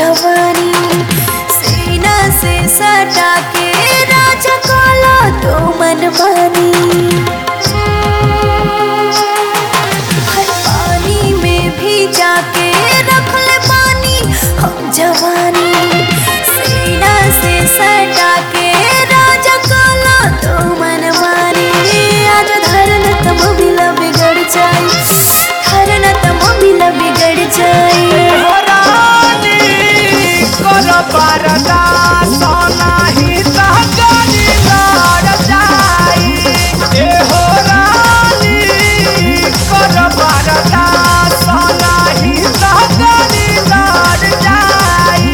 जवानी सीना से सटा के राजा काला तो मनमानी हर पानी में भी जाके रख ले पानी हम जवानी सीना से सटा के राजा काला तो मनमानी आज धरन तम बिला बिगड़ जाए धरन तम बिला बिगड़ जाए परदा सोना ही तहगनी लड़ जाई ए हो रानी कर परदा सोना ही तहगनी लड़ जाई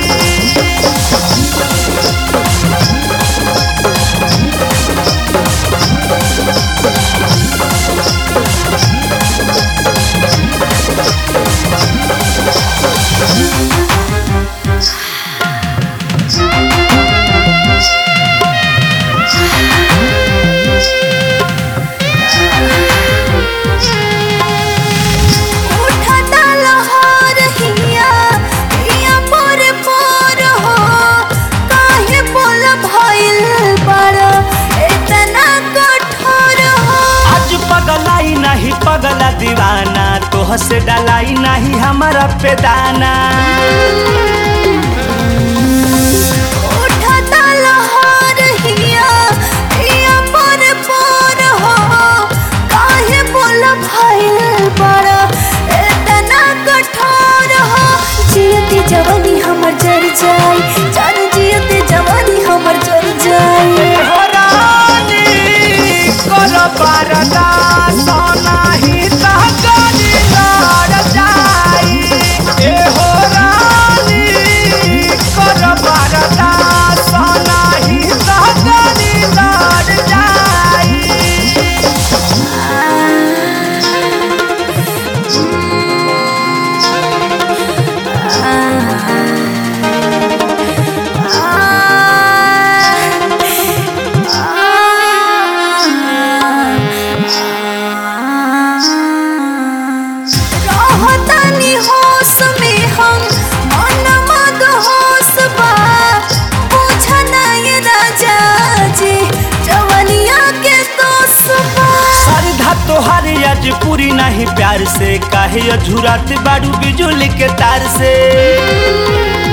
पगला दीवाना तोह से डलाई नहीं हमारा पे दाना उठाता लहर हिया हिया पर हो काहे बोला भइल बड़ा इतना कठोर हो जियते जवानी हमर जर जाए जान जियते जवानी हमर जर जाए हो रानी कर परदा सोना ही तहगनी लड़ जाई ए हो रानी कर परदा सोना ही तहगनी लड़ जाई तोहार आज पूरी नहीं प्यार से काहे अझुरात बाड़ू बिजुली के तार से